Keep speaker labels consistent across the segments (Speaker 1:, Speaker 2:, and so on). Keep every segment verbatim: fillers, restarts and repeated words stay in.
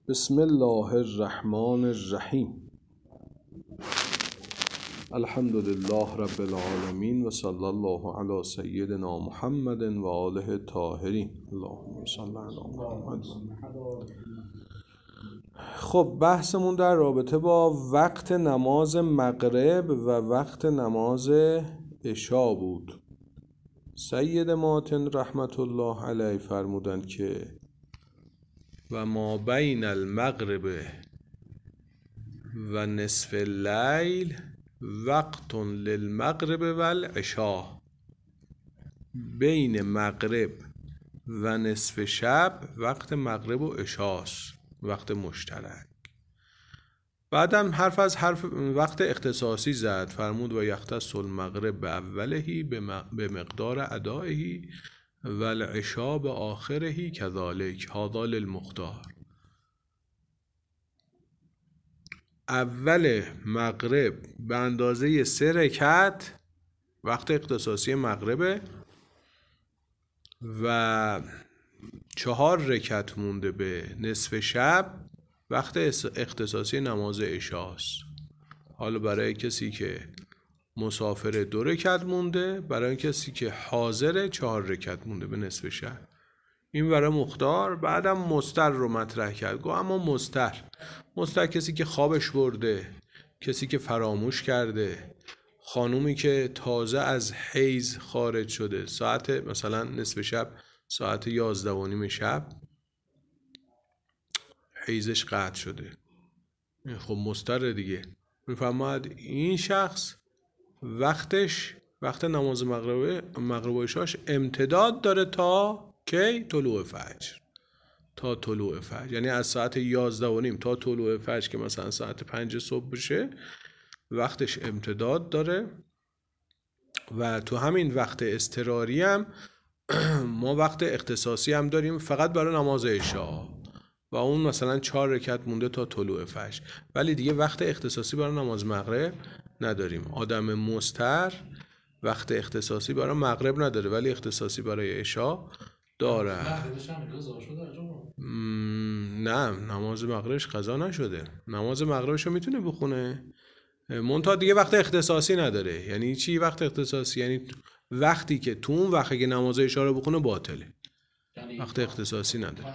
Speaker 1: بسم الله الرحمن الرحیم. الحمد لله رب العالمین و صلی الله علی سیدنا محمد و آله الطاهرین. اللهم صل علی محمد. خب بحثمون در رابطه با وقت نماز مغرب و وقت نماز عشا بود. سید ماتن رحمت الله علیه فرمودند که و ما بین المغرب و نصف اللیل وقت للمغرب و العشاء. بین مغرب و نصف شب وقت مغرب و عشاست، وقت مشترک. بعدم حرف از حرف وقت اختصاصی زد، فرمود و یختص المغرب به اولهی به مقدار ادائهی و العشاء به آخرهی کذالک هذا للمختار. اول مغرب به اندازه سه رکعت وقت اختصاصی مغربه و چهار رکعت مونده به نصف شب وقت اختصاصی نماز عشاست. حالا برای کسی که مسافر دو رکعت مونده، برای کسی که حاضر چهار رکعت مونده به نصف شب. این برای مختار. بعدم مستر رو مطرح کرد. گو اما مستر مستر کسی که خوابش برده، کسی که فراموش کرده، خانومی که تازه از حیض خارج شده، ساعت مثلا نصف شب ساعت یازده و نیم شب حیضش قطع شده، خب مستر دیگه. میفهمد این شخص وقتش وقت نماز مغرب مغرب و عشاش امتداد داره تا کی؟ طلوع فجر. تا طلوع فجر یعنی از ساعت یازده و نیم تا طلوع فجر که مثلا ساعت پنج صبح بشه وقتش امتداد داره. و تو همین وقت اضطراری هم ما وقت اختصاصی هم داریم فقط برای نماز عشا و اون مثلا چهار رکعت مونده تا طلوع فجر، ولی دیگه وقت اختصاصی برای نماز مغرب نداریم. آدم مستر وقت اختصاصی برای مغرب نداره ولی اختصاصی برای عشا داره. نه، نماز مغربش قضا نشده. نماز مغربشو میتونه بخونه، منتها دیگه وقت اختصاصی نداره. یعنی چی وقت اختصاصی؟ یعنی وقتی که تو اون وقتی که نماز عشا رو بخونه باطله، وقت اختصاصی نداره.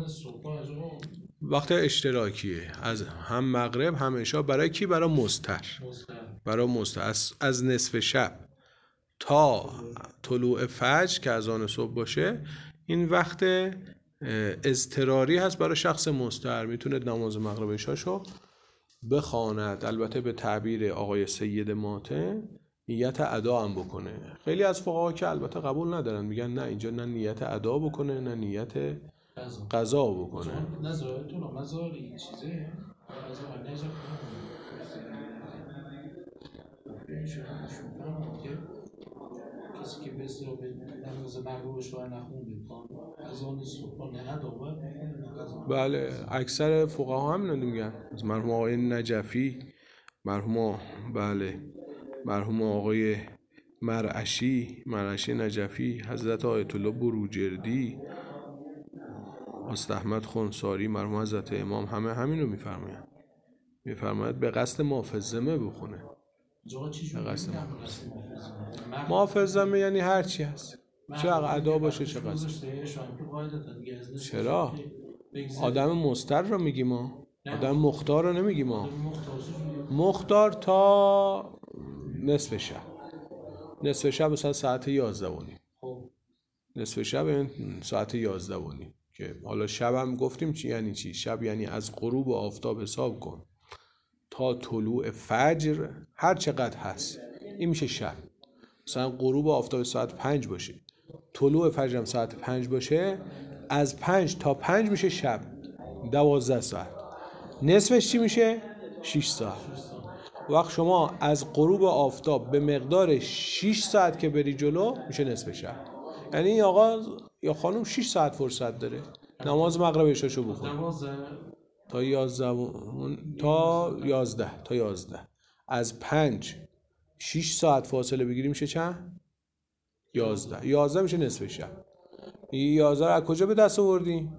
Speaker 1: وقت اشتراکیه از هم مغرب هم عشا. برای کی؟ برای مستر. برای مستر از, از نصف شب تا طلوع فجر که از آن صبح باشه، این وقت اضطراری هست برای شخص مستر. میتونه نماز مغرب عشاشو بخواند، البته به تعبیر آقای سید ماتن نیت ادا هم بکنه. خیلی از فقها که البته قبول ندارن، میگن نه اینجا نه نیت ادا بکنه نه نیت قضا بکنه.
Speaker 2: نظرتون هم نظر این چیزه قضا نجا کسی که به اصطلاح به نماز مغربش رو نخونده از آن صبح نه ادا باید بکنه.
Speaker 1: بله، اکثر فقها همین رو میگن. از مرحوم آقای نجفی، مرحوم بله مرحوم آقای مرعشی مرعشی نجفی، حضرت آیت الله بروجردی، استاد احمد خنساری، مرحوم حضرت امام، همه همین رو میفرمایند. میفرماید به قصد محافظمه بخونه. به قصد محافظمه یعنی هر چی هست، چه ادا باشه چه قصد. چرا؟ آدم مستر رو میگیم ما، آدم مختار رو نمیگیم ما. مختار تا نصف شب، نصف شب مثلا ساعت یازده و نیم، نصف شب ساعت یازده و نیم که حالا شب هم گفتیم چی یعنی چی. شب یعنی از غروب آفتاب حساب کن تا طلوع فجر هر چقدر هست، این میشه شب. مثلا غروب آفتاب ساعت پنج باشه، طلوع فجر هم ساعت پنج باشه، از پنج تا پنج میشه شب، دوازده ساعت. نصفش چی میشه؟ شش ساعت. وقت شما از غروب آفتاب به مقدار شش ساعت که بری جلو میشه نصف شب. یعنی این آقا یا خانم شش ساعت فرصت داره نماز مغرب عشاشو بخونه تا یازده تا یازده تا یازده. از پنج شش ساعت فاصله بگیری میشه چند؟ یازده. یازده میشه نصف شب. یازده از کجا به دست آوردی؟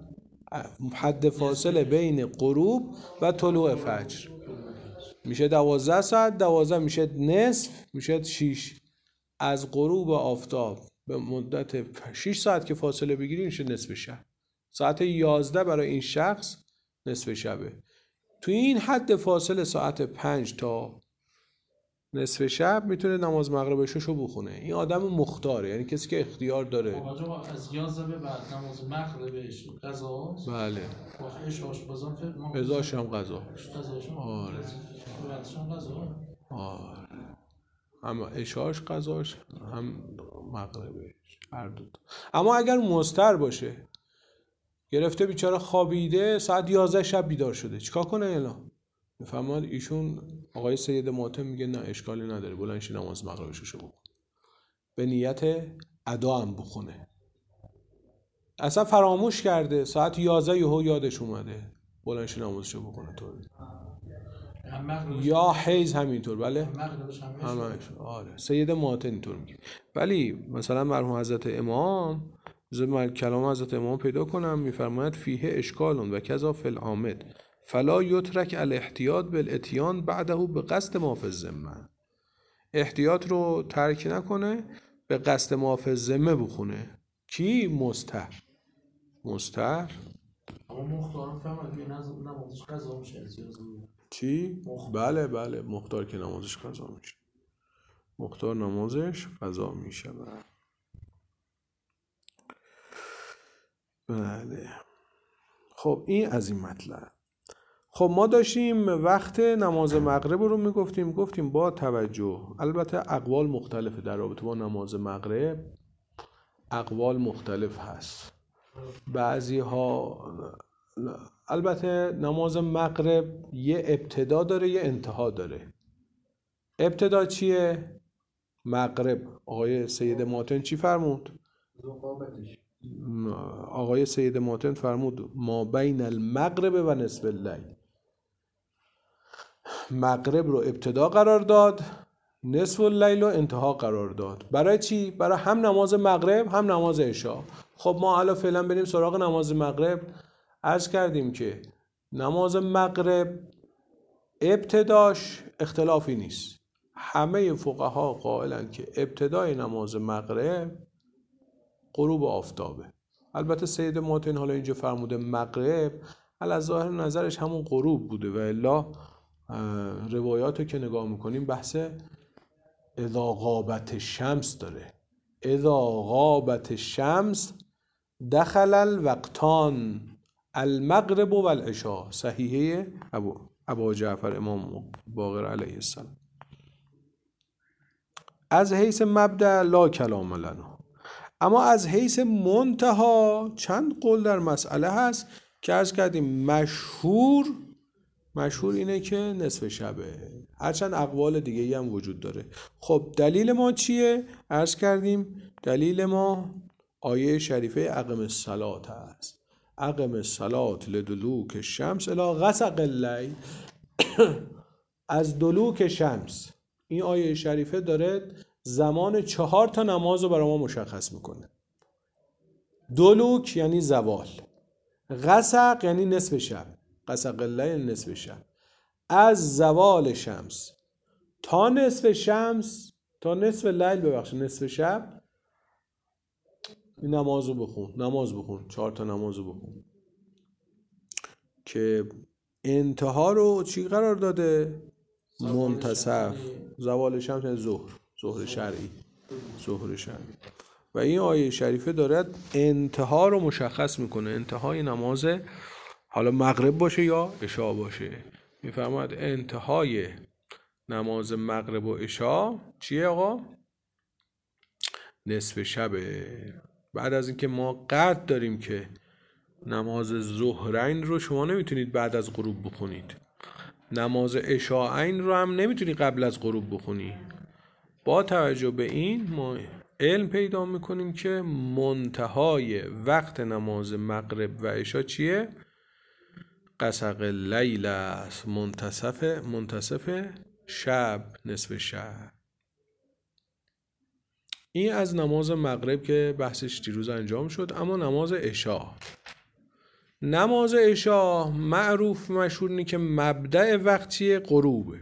Speaker 1: حد فاصله بین غروب و طلوع فجر میشه دوازده ساعت، دوازده میشه نصف، میشه شیش. از غروب آفتاب به مدت شش ساعت که فاصله بگیریم میشه نصف شب. ساعت یازده برای این شخص نصف شبه. توی این حد فاصله ساعت پنج تا نصف شب میتونه نماز مغربش رو بخونه. این آدم مختاره، یعنی کسی که اختیار داره.
Speaker 2: آقا از یازده به بعد نماز مغربش قضا.
Speaker 1: بله.
Speaker 2: اشاش بازم فکر ما
Speaker 1: ازاش هم قضا.
Speaker 2: قضاش هم. آره. بعدش هم قضا.
Speaker 1: آره. هم اشاش قضاش هم مغربش هر دو. اما اگر مضطر باشه، گرفته بیچاره خوابیده، ساعت یازده شب بیدار شده، چیکار کنه الان؟ میفهمید ایشون آقای سید ماتم میگه نه اشکالی نداره، بلند شه نماز مغربش رو بخونه، به نیت ادا هم بخونه. اصلا فراموش کرده ساعت یازده یهو یادش اومده، بلند شه نمازش رو بخونه. طور یا حیز همینطور. بله همش. آره سید ماتم اینطور میگه. ولی مثلا مرحوم حضرت امام، زمر کلام حضرت امام پیدا کنم، میفرماید فیه اشکالون و کذا فی العامد فلا یترک الاحتیاط بالاتیان بعده به قصد ما فی الذمه. احتیاط رو ترک نکنه، به قصد ما فی الذمه بخونه. کی؟ مستر. مستر
Speaker 2: اما مختارم فهمد که نمازش قضا میشه.
Speaker 1: چی؟ بله بله مختار که نمازش قضا میشه. مختار نمازش قضا میشه. بله. خب این از این مطلب. خب ما داشتیم وقت نماز مغرب رو میگفتیم، گفتیم با توجه، البته اقوال مختلفه در رابطه با نماز مغرب، اقوال مختلف هست. بعضی ها البته نماز مغرب یه ابتدا داره یه انتها داره. ابتدا چیه؟ مغرب آقای سید ماتن چی فرمود؟ آقای سید ماتن فرمود ما بین المغرب و نصف اللیل. مغرب رو ابتدا قرار داد، نصف اللیل رو انتها قرار داد. برای چی؟ برای هم نماز مغرب هم نماز عشا. خب ما حالا فعلا بریم سراغ نماز مغرب. عرض کردیم که نماز مغرب ابتداش اختلافی نیست، همه فقها قائلن که ابتدای نماز مغرب غروب آفتابه. البته سید ماتن حالا اینجا فرموده مغرب، علی ظاهر نظرش همون غروب بوده، و الا روایاتو که نگاه میکنیم بحث اذا غابت الشمس داره. اذا غابت الشمس دخل الوقتان المغرب و العشاء. صحیحه ابو ابو جعفر امام باقر علیه السلام. از حیث مبدأ لا کلام لنا، اما از حیث منتها چند قول در مسئله هست که عرض کردیم مشهور مشهور اینه که نصف شبه، هرچند اقوال دیگه هم وجود داره. خب دلیل ما چیه؟ عرض کردیم دلیل ما آیه شریفه اقم الصلاة هست. اقم الصلاة لدلوک الشمس الی غسق اللیل. از دلوک شمس، این آیه شریفه داره زمان چهار تا نماز رو برای ما مشخص میکنه. دلوک یعنی زوال، غسق یعنی نصف شب، غسق اللیل نصف شب. از زوال شمس تا نصف شمس، تا نصف لیل ببخش نصف شب، این نمازو بخون، نماز بخون، چهار تا نمازو بخون. که انتها رو چی قرار داده؟ منتصف. زوال شمس یعنی ظهر، ظهر شرعی، ظهر شرعی. و این آیه شریفه دارد انتها رو مشخص میکنه، انتهای نماز، حالا مغرب باشه یا عشاء باشه. میفرماید انتهای نماز مغرب و عشاء چیه آقا؟ نصف شبه. بعد از اینکه ما قطع داریم که نماز ظهرین رو شما نمیتونید بعد از غروب بخونید، نماز عشاءین رو هم نمیتونی قبل از غروب بخونی. با توجه به این ما علم پیدا میکنیم که منتهای وقت نماز مغرب و عشاء چیه؟ غسق اللیل است، منتصف منتصف شب، نصف شب. این از نماز مغرب که بحثش دیروز انجام شد. اما نماز عشاء، نماز عشا معروف مشهور اینه که مبدأ وقتی غروبه.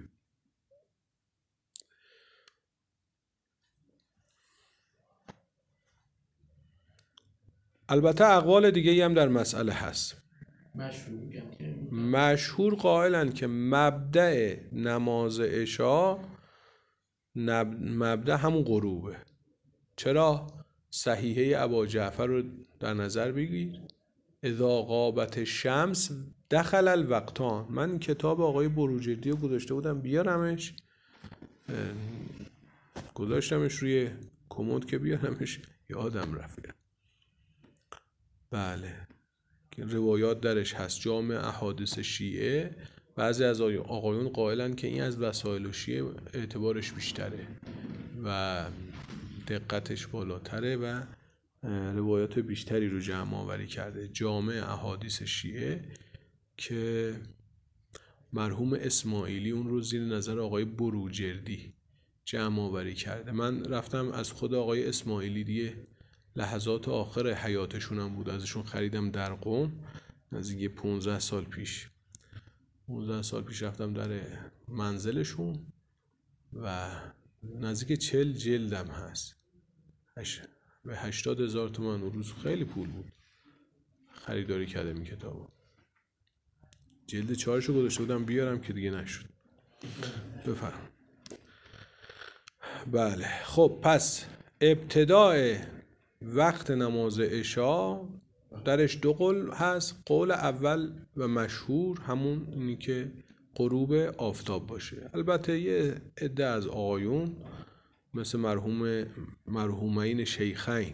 Speaker 1: البته اقوال دیگه هم در مسئله هست.
Speaker 2: مشهور میگن که
Speaker 1: مشهور قائلن که مبدأ نماز عشا نب... مبدأ همون غروبه. چرا؟ صحیحه ابا جعفر رو در نظر بگیر، اذا غابت الشمس دخل الوقتان. من کتاب آقای بروجردی رو گذاشته بودم بیارمش، گذاشتمش روی کمد که بیارمش، یادم رفت. بله روایات درش هست، جامع احادیث شیعه. بعضی از آقایون قائلن که این از وسائل شیعه اعتبارش بیشتره و دقتش بالاتره و روایات بیشتری رو جمع آوری کرده. جامع احادیث شیعه که مرحوم اسماعیلی اون رو زیر نظر آقای بروجردی جمع آوری کرده. من رفتم از خود آقای اسماعیلی دیگه لحظات آخر حیاتشون هم بود، ازشون خریدم در قم، نزدیک پونزده سال پیش پونزده سال پیش رفتم در منزلشون و نزدیک چل جلدم هست، هش... به هشتاد هزار تومن اون روز خیلی پول بود خریداری کرده این کتابو. جلد چهارشو گذاشته بودم بیارم که دیگه نشد. بفرم. بله خب پس ابتداء وقت نماز عشا درش دو قول هست. قول اول و مشهور همون اینی که غروب آفتاب باشه. البته یه عده از آقایون مثل مرحوم مرحومین شیخین،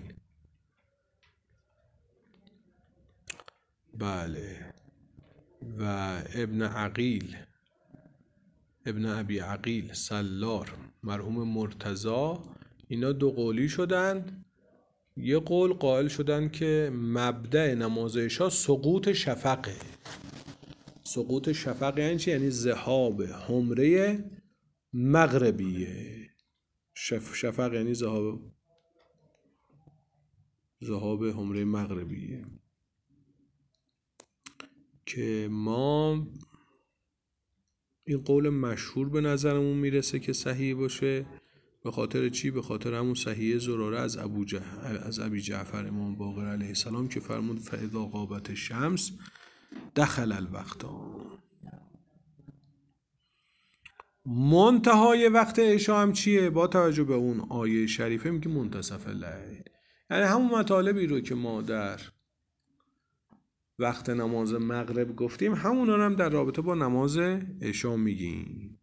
Speaker 1: بله، و ابن عقیل ابن ابی عقیل سلار، مرحوم مرتضی، اینا دو قولی شدن. یه قول قائل شدن که مبدأ نماز عشا سقوط شفقه. سقوط شفق یعنی چی؟ یعنی ذهاب حمره مغربیه. شف شفق یعنی ذهاب ذهاب حمره مغربیه که ما این قول مشهور به نظرمون میرسه که صحیح باشه. به خاطر چی؟ به خاطر همون صحیح زراره از ابو جه... از ابی جعفر امام باقر علیه السلام که فرمود فاذا غابت الشمس دخل الوقت. منتهای وقت عشا هم چیه؟ با توجه به اون آیه شریفه میگه منتصف اللیل، یعنی همون مطالبی رو که ما در وقت نماز مغرب گفتیم همون رو هم در رابطه با نماز عشا میگیم.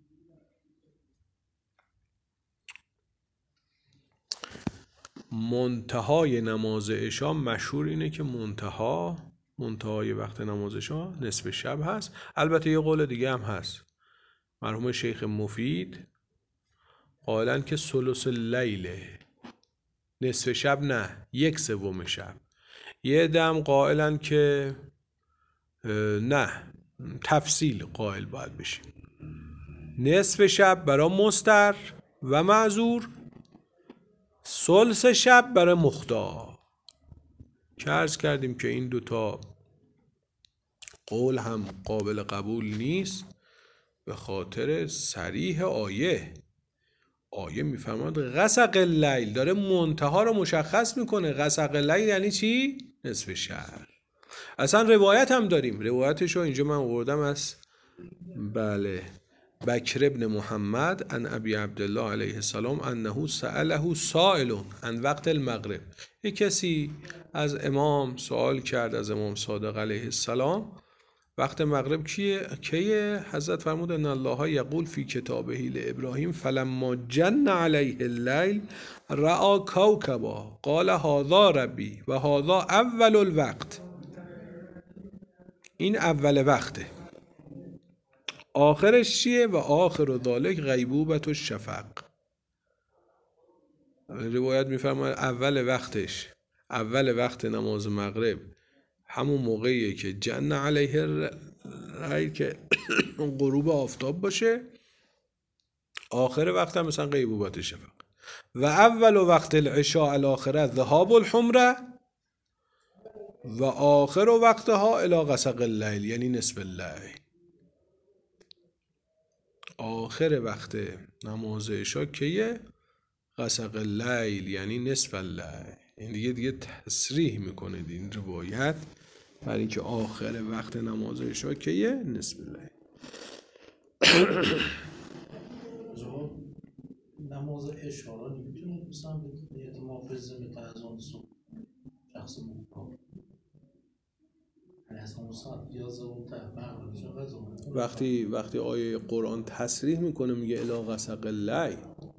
Speaker 1: منتهای نماز عشا مشهور اینه که منتها منتهای وقت نماز عشا نصف شب هست. البته یه قول دیگه هم هست، مرحوم شیخ مفید قائلن که ثلث اللیله، نصف شب نه، یک سوم شب. یه دم قائلن که نه، تفصیل قائل باید بشیم، نصف شب برای مستر و معذور، ثلث شب برای مختار. که عرض کردیم که این دوتا قول هم قابل قبول نیست به خاطر صریح آیه. آیه میفرماد غسق اللیل، داره منتها رو مشخص میکنه. غسق اللیل یعنی چی؟ نصف شب. اصلا روایت هم داریم، روایتش رو اینجا من آوردم از بله بکر ابن محمد عن ابی عبدالله علیه السلام انه سأله سائل عن وقت المغرب. یک کسی از امام سوال کرد، از امام صادق علیه السلام، وقت مغرب کیه؟ کیه؟ حضرت فرمود ان الله یقول فی کتابه لابراهیم فلما جن علیه اللیل رأى کوکبا قال هذا ربی و هذا اول الوقت. این اول وقته. آخرش چیه؟ و آخر ذالک غیبوبة الشفق. روایت میفرماید اول وقتش، اول وقت نماز مغرب همون موقعیه که جن علیه اللیل که غروب آفتاب باشه، آخر وقت هم مثلا غیبوبة الشفق. و اول وقت العشاء الاخره ذهاب الحمره، و آخر وقتها الی غسق اللیل یعنی نصف اللیل. آخر وقت نماز عشا کیه؟ غسق اللیل یعنی نصف اللیل. این دیگه دیگه تصریح میکنه این روایت برای اینکه آخر وقت نماز عشا کیه؟ نصف اللیل.
Speaker 2: نماز عشا را نمیتونه مثلا به نیت محافظه به اذان صبح شخص مکان از همون ساعت یازده اون تا
Speaker 1: وقتی وقتی آیه قرآن تصریح میکنه میگه الی غسق اللیل،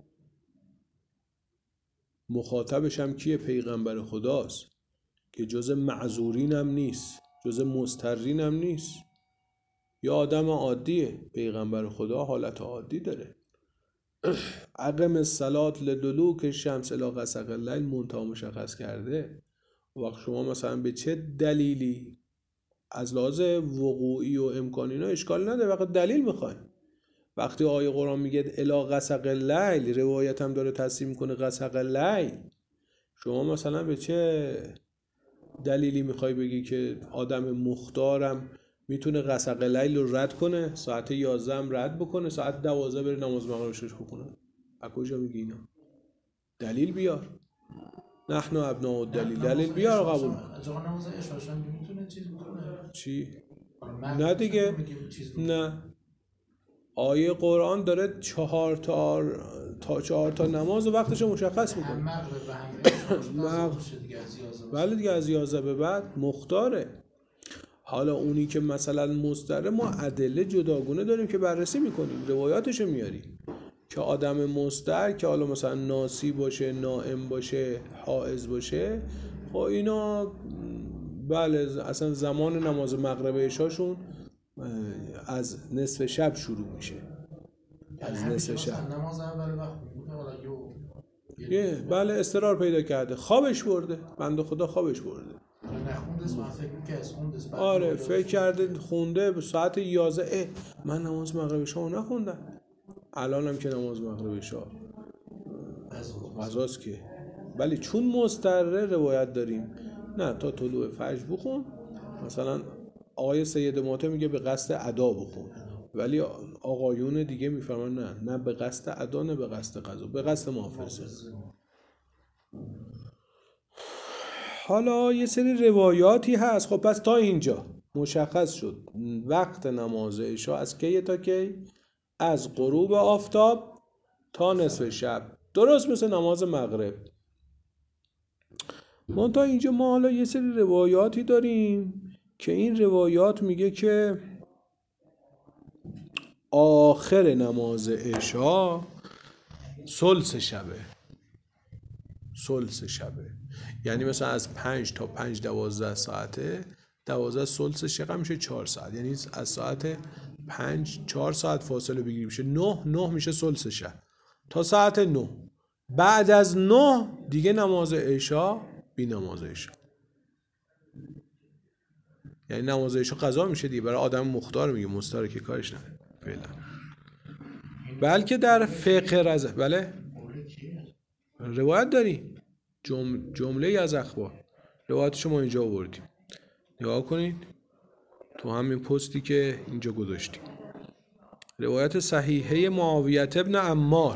Speaker 1: مخاطبش هم کیه؟ پیغمبر خداست که جز معذورین هم نیست، جز مضطرین هم نیست، یا آدم عادیه. پیغمبر خدا حالت عادی داره. اقم الصلاة لدلوک الشمس الی غسق اللیل منتها مشخص کرده. وقت شما مثلا به چه دلیلی از لحاظ وقوعی و امکانی اینا اشکال نداره، وقت دلیل میخواین. وقتی آیه قرآن میگه الی غسق اللیل، روایت هم داره تصریح میکنه غسق اللیل، شما مثلا به چه دلیلی میخوای بگی که آدم مختارم میتونه غسق اللیل رو رد کنه، ساعت یازده هم رد بکنه، ساعت دوازده بره نماز مغربش بکنه؟ از کجا میگی اینا؟ دلیل بیار. نحن ابناء الدلیل، دلیل بیار قبول کن.
Speaker 2: نماز عشا میتونه چیز بکنه؟
Speaker 1: چی؟ نه دیگه، نه. آیه قرآن داره چهار تا تا چهار تا نماز وقتش مشخص میکنه.
Speaker 2: هم مغرب و هم عشا دیگه از یازده.
Speaker 1: بله دیگه از یازده به بعد مختاره. حالا اونی که مثلا مضطره، ما ادله جداگونه داریم که بررسی میکنیم، روایاتشو میاریم که آدم مضطر که حالا مثلا ناسی باشه، نائم باشه، حائض باشه، خب اینا بله اصلا زمان نماز مغرب عشاشون از نصف شب شروع میشه. از نصف شب
Speaker 2: نماز اول وقت
Speaker 1: یه بله استقرار پیدا کرده، خوابش برده، بنده خدا خوابش برده. آره فکر کرده خونده به ساعت یازده، من نماز مغرب شما نخوندم، الانم که نماز مغرب شما غذاست که. ولی چون مضطره روایت داریم نه تا طلوع فجر بخون. مثلا آقای سید معتمد میگه به قصد ادا بخون، ولی آقایون دیگه میفرمان نه نه به قصد ادا، نه به قصد قضا، به قصد محافظه. حالا یه سری روایاتی هست. خب پس تا اینجا مشخص شد وقت نماز عشا از کی تا کی؟ از غروب آفتاب تا نصف شب، درست مثل نماز مغرب. ما تا اینجا ما حالا یه سری روایاتی داریم که این روایات میگه که آخر نماز عشا ثلث شبه. ثلث شبه یعنی مثلا از پنج تا پنج دوازده ساعته، دوازده ثلث شقه میشه چهار ساعت، یعنی از ساعت پنج چهار ساعت فاصله بگیریم میشه نه، نه میشه ثلث شب تا ساعت نه. بعد از نه دیگه نماز عشا بی نماز عشا، یعنی نماز عشا قضا میشه دیگه. برای آدم مختار میگه، مستاره که کارش نداره فعلا. بلکه در فقه رضا بله روایت داریم، جم... جمله از اخبار روایتشو ما اینجا آوردیم، نگاه کنید تو همین پستی که اینجا گذاشتیم. روایت صحیحه معاویه ابن عمار،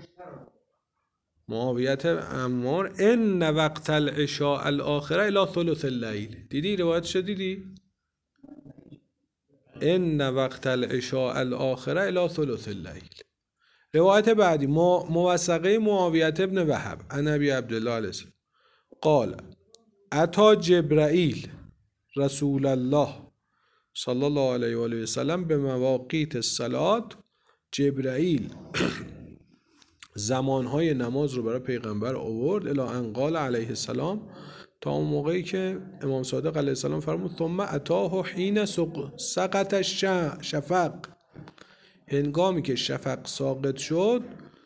Speaker 1: معاویه عمار ان وقت العشاء الاخره الی ثلث اللیل. دیدی روایتشو دیدی؟ ان وقت العشاء الاخره الی ثلث اللیل. روایت بعدی موثقه معاویه ابن وهب عن ابی عبدالله علیه السلام قال اتی جبرائیل رسول الله صلی الله علیه و آله و سلم به مواقیت الصلاة. جبرائیل زمانهای نماز رو برای پیغمبر آورد الی ان قال علیه السلام، تا اون موقعی که امام صادق علیه السلام فرمود ثم اتاه حین سقط الشفق، هنگامی که شفق ساقط شد،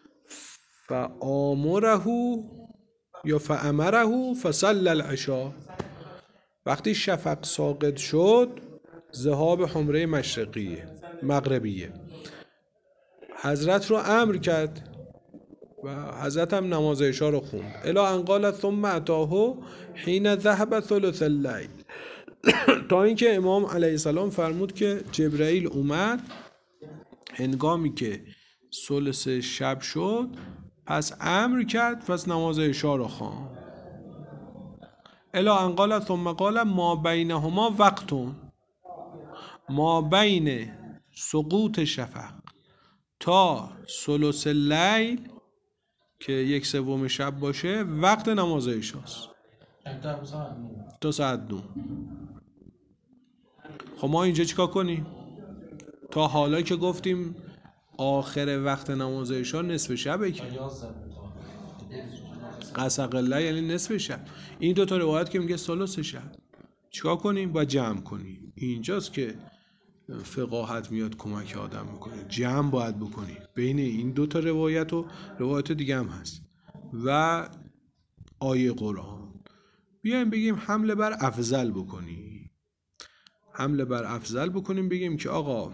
Speaker 1: فآمره یا فامره فصلی العشاء. وقتی شفق ساقط شد ذهاب حمره مشرقیه مغربیه، حضرت رو امر کرد و حضرت هم نماز عشاء رو خوند. الا ان قال ثم اتاه حین ذهب ثلث اللیل تا اینکه امام علیه السلام فرمود که جبرئیل اومد هنگامی که ثلث شب شد، پس امر کرد، پس نماز عشاء رو خواند. الا ان قال ثم قال ما بینهما وقتون، ما بین سقوط شفق تا ثلث اللیل که یک سوم شب باشه وقت نماز عشاست تا ساعت نه. خب ما اینجا چیکار کنیم؟ تا حالا که گفتیم آخر وقت نماز عشا نصف شبه که قسق الله یعنی نصف شب. این دو تا روایت که میگه ثلث شب، چیکار کنیم؟ باید جمع کنیم. اینجاست که فقاهت میاد کمک آدم میکنه، جمع باید بکنی بین این دو تا روایت و روایت دیگه هم هست و آیه قرآن. بیایم بگیم حمله بر افضل بکنی، حمله بر افضل بکنیم، بگیم که آقا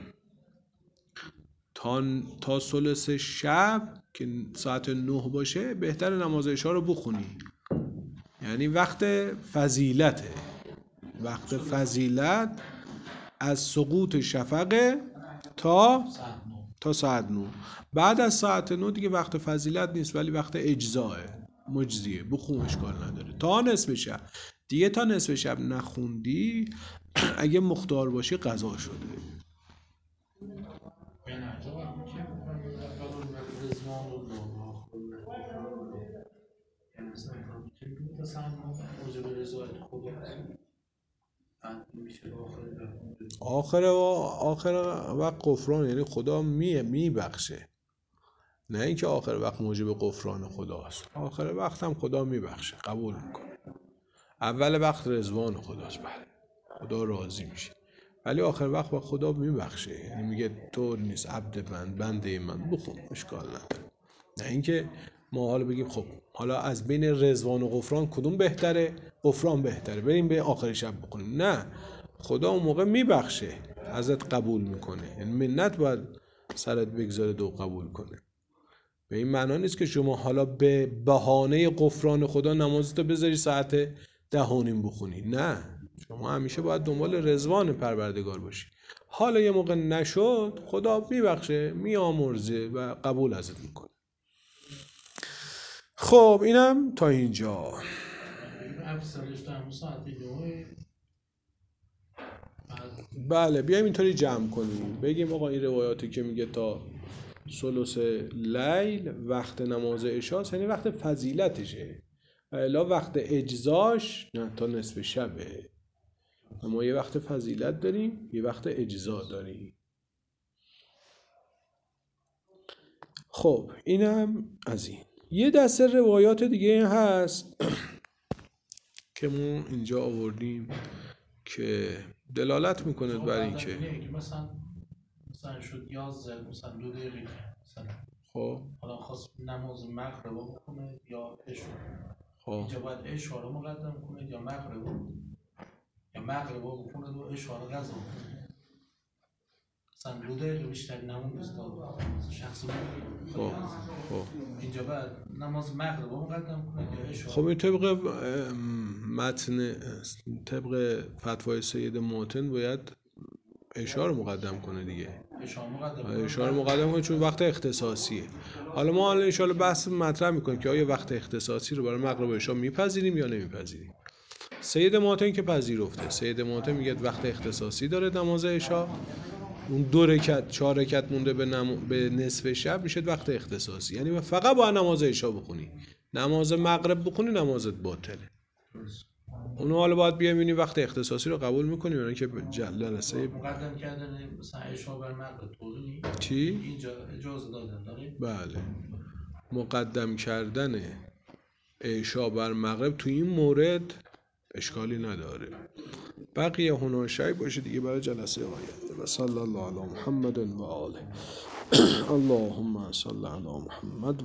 Speaker 1: تا تا ثلث شب که ساعت نه باشه بهتر نماز عشا رو بخونی، یعنی وقت فضیلته، وقت فضیلت از سقوط شفق تا تا ساعت نه. بعد از ساعت نه دیگه وقت فضیلت نیست ولی وقت اجزاه، مجزیه، بخون اشکال نداره تا نصف شب. دیگه تا نصف شب نخوندی اگه مختار باشی قضا شده. آخر و آخر وقت غفران یعنی خدا می میبخشه، نه اینکه آخر وقت موجب غفران خداست. آخر وقت هم خدا میبخشه، قبول میکنه. اول وقت رضوان خداست، بله خدا راضی میشه، ولی آخر وقت با خدا میبخشه، یعنی میگه تو نیست عبد من، بنده من، بخون اشکال نداره. نه اینکه ما حالا بگیم خب حالا از بین رضوان و غفران کدوم بهتره؟ غفران بهتره، بریم به آخر شب بکنیم. نه، خدا اون موقع میبخشه، ازت قبول میکنه، یعنی منت باید سرت بگذاره دو قبول کنه. به این معنا نیست که شما حالا به بهانه غفران خدا نمازتو بذاری ساعت ده و نیم بخونی. نه، شما همیشه باید دنبال رضوان پروردگار باشی. حالا یه موقع نشد خدا میبخشه، میامرزه و قبول ازت میکنه. خب اینم تا اینجا. بله بیایم اینطوری جمع کنیم، بگیم آقا این روایاتی که میگه تا ثلث لیل وقت نماز عشاست یعنی وقت فضیلتشه، و الا وقت اجزاش نه تا نصف شبه. ما یه وقت فضیلت داریم، یه وقت اجزا داریم. خب اینم از این. یه دسته روایات دیگه هست که ما اینجا آوردیم که دلالت میکنه بر این که
Speaker 2: مثلا مثلا شد یازده مثلا دو دقیقه مثلا
Speaker 1: خب
Speaker 2: حالا خواست نماز مغرب رو بکنه یا عشاء،
Speaker 1: خب
Speaker 2: اینجا باید عشاء رو مقدم کنه یا مغرب رو، یا مغرب رو بکنه و عشاء رو قضا کنه. مثلا دو دقیقه بیشتر نماز داد شخص مغرب.
Speaker 1: خب خب
Speaker 2: اینجا باید نماز مغرب رو مقدم کنه یا عشاء.
Speaker 1: خب این طبق متن طبق فتوای سید معتن باید عشاء رو مقدم کنه دیگه. عشاء رو مقدم کنه چون وقت اختصاصیه. حالا ما حالا ان شاء الله بحث مطرح میکنیم که آیا وقت اختصاصی رو برای مغرب و عشاء میپذیریم یا نمیپذیریم. سید معتن که پذیرفته، سید معتن میگه وقت اختصاصی داره نماز عشاء، اون دو رکعت چهار رکعت مونده به, نم... به نصف شب میشه وقت اختصاصی، یعنی فقط باید نماز عشاء بخونی، نماز مغرب بخونی نمازت باطله. اونو حالا باید بیایم ببینیم وقت اختصاصی رو قبول میکنیم یا که جلسه
Speaker 2: مقدم کردن مثلا عشاء بر مغرب طوری
Speaker 1: چی؟
Speaker 2: اینجا اجازه دادن داره؟
Speaker 1: بله، مقدم کردن عشاء بر مغرب تو این مورد اشکالی نداره. بقیه هنر شای باشه دیگه برای جلسه آینده. و صلی الله علی محمد و آله. اللهم صل علی محمد